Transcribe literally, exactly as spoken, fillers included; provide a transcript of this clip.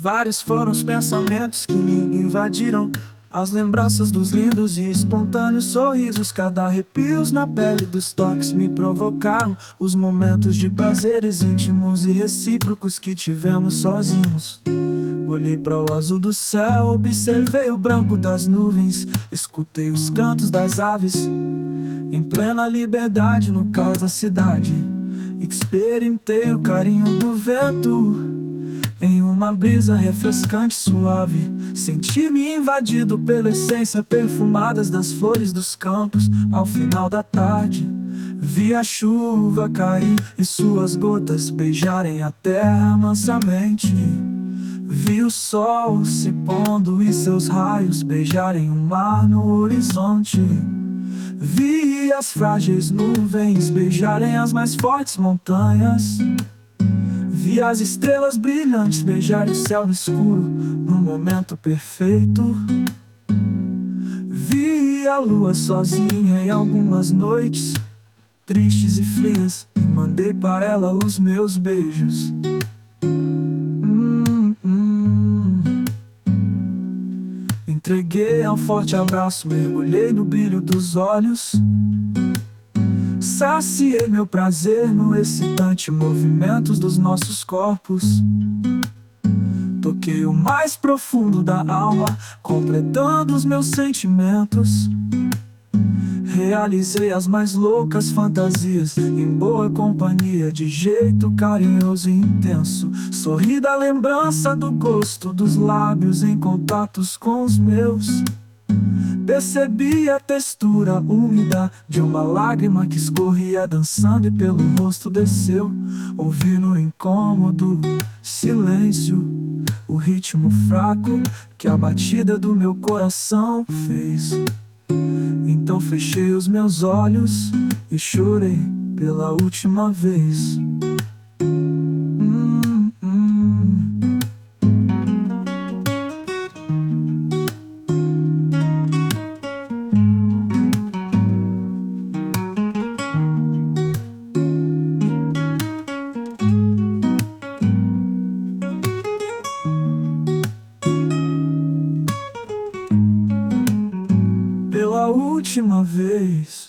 Vários foram os pensamentos que me invadiram, as lembranças dos lindos e espontâneos sorrisos. Cada arrepios na pele dos toques me provocaram os momentos de prazeres íntimos e recíprocos que tivemos sozinhos. Olhei para o azul do céu, observei o branco das nuvens, escutei os cantos das aves em plena liberdade no caos da cidade. Experimentei o carinho do vento em uma brisa refrescante e suave. Senti-me invadido pela essência perfumadas das flores dos campos. Ao final da tarde, vi a chuva cair e suas gotas beijarem a terra mansamente. Vi o sol se pondo e seus raios beijarem o mar no horizonte. Vi as frágeis nuvens beijarem as mais fortes montanhas. Vi as estrelas brilhantes beijarem o céu no escuro, no momento perfeito. Vi a lua sozinha em algumas noites tristes e frias, e mandei para ela os meus beijos. hum, hum. Entreguei um forte abraço, mergulhei no brilho dos olhos. Saciei meu prazer no excitante movimentos dos nossos corpos. Toquei o mais profundo da alma, completando os meus sentimentos. Realizei as mais loucas fantasias em boa companhia, de jeito carinhoso e intenso. Sorri da lembrança do gosto dos lábios em contatos com os meus. Percebi a textura úmida de uma lágrima que escorria dançando e pelo rosto desceu. Ouvi no incômodo silêncio o ritmo fraco que a batida do meu coração fez. Então fechei os meus olhos e chorei pela última vez. hum, hum. Pela última vez.